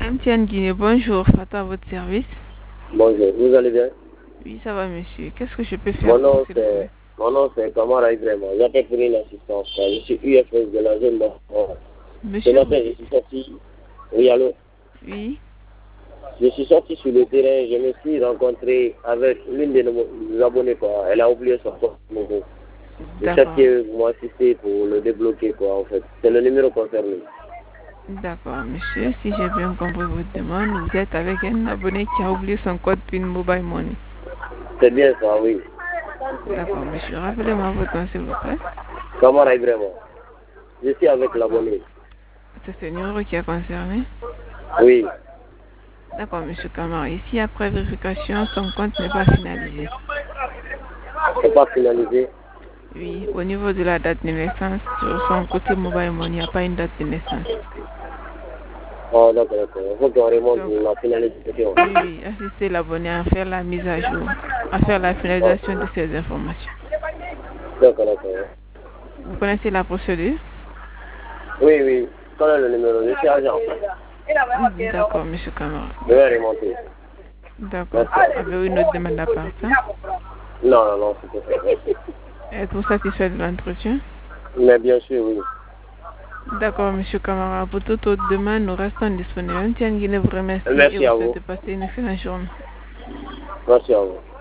MTN Guinée, bonjour, Fata à votre service. Bonjour, vous allez bien? Oui, ça va, monsieur. Qu'est-ce que je peux faire pour vous, s'il vous plaît? Mon nom c'est Kamara Ibrahima. J'appelle pour une assistance. Je suis UFS de la zone d'Afrique. Ce Monsieur, matin, je suis sorti. Oui, allô? oui, Je suis sorti sur le terrain. Je me suis rencontré avec l'une de nos abonnés, quoi. Elle a oublié son numéro. Je cherche d'accord. que vous m'assistez pour le débloquer, quoi, en fait. C'est le numéro concerné. D'accord, monsieur. Si j'ai bien compris votre demande, vous êtes avec un abonné qui a oublié son code PIN Mobile Money. C'est bien ça, oui. D'accord, monsieur. Rappelez-moi votre nom, s'il vous plaît. Kamara Ibrahima. Je suis avec l'abonné. C'est ce numéro qui est concerné. Oui. D'accord, monsieur Kamara. Ici, après vérification, son compte n'est pas finalisé. C'est pas finalisé. Oui, au niveau de la date de naissance, sur son côté Mobile Money, il n'y a pas une date de naissance. Oh, d'accord, d'accord. Il faut qu'on remonte Donc, la finalisation. oui, assistez l'abonné à faire la mise à jour, à faire la finalisation de ces informations. D'accord, d'accord. Vous connaissez la procédure? Oui, oui. Quel est le numéro? Je suis agent. D'accord, monsieur Kamara. Je vais remonter. D'accord. Merci. Avez-vous une autre demande à part ça? Non, non, non, c'est pas ça. Êtes-vous satisfait de l'entretien? Mais bien sûr, oui. D'accord, monsieur Kamara. Pour toute autre demande, nous restons disponibles. MTN Guinée vous remercie et Merci vous à souhaite vous. de passer une excellente journée. Merci à vous.